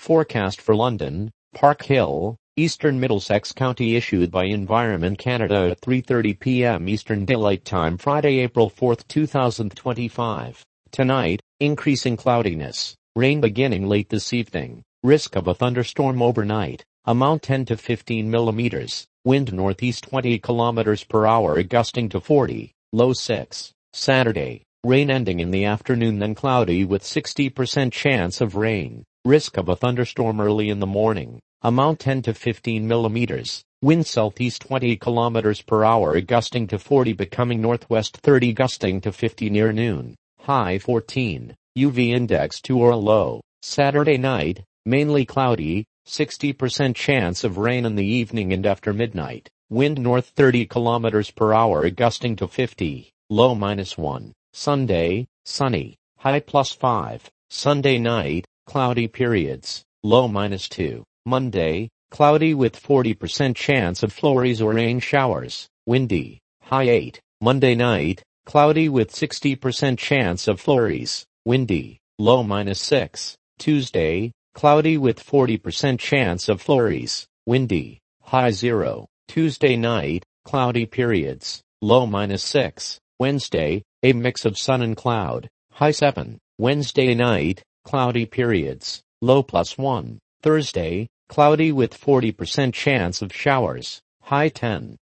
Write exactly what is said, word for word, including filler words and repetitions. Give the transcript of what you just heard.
Forecast for London, Park Hill, Eastern Middlesex County issued by Environment Canada at three thirty p m Eastern Daylight Time Friday, April fourth, two thousand twenty-five. Tonight, increasing cloudiness. Rain beginning late this evening. Risk of a thunderstorm overnight. Amount ten to fifteen millimeters. Wind northeast twenty kilometers per hour gusting to forty. Low six. Saturday. Rain ending in the afternoon, then cloudy with sixty percent chance of rain. Risk of a thunderstorm early in the morning. Amount ten to fifteen millimeters. Wind southeast twenty kilometers per hour gusting to forty, becoming northwest thirty gusting to fifty near noon. High fourteen. U V index two or low. Saturday night, mainly cloudy, sixty percent chance of rain in the evening and after midnight. Wind north thirty kilometers per hour gusting to fifty. Low minus one. Sunday, sunny. High plus five. Sunday night, cloudy periods. Low minus two. Monday, cloudy with forty percent chance of flurries or rain showers. Windy. High eight. Monday night, cloudy with sixty percent chance of flurries. Windy. Low minus six. Tuesday, cloudy with forty percent chance of flurries. Windy. High zero. Tuesday night, cloudy periods. Low minus six. Wednesday, a mix of sun and cloud. High seven. Wednesday night, cloudy periods. Low plus one. Thursday, cloudy with forty percent chance of showers. High ten.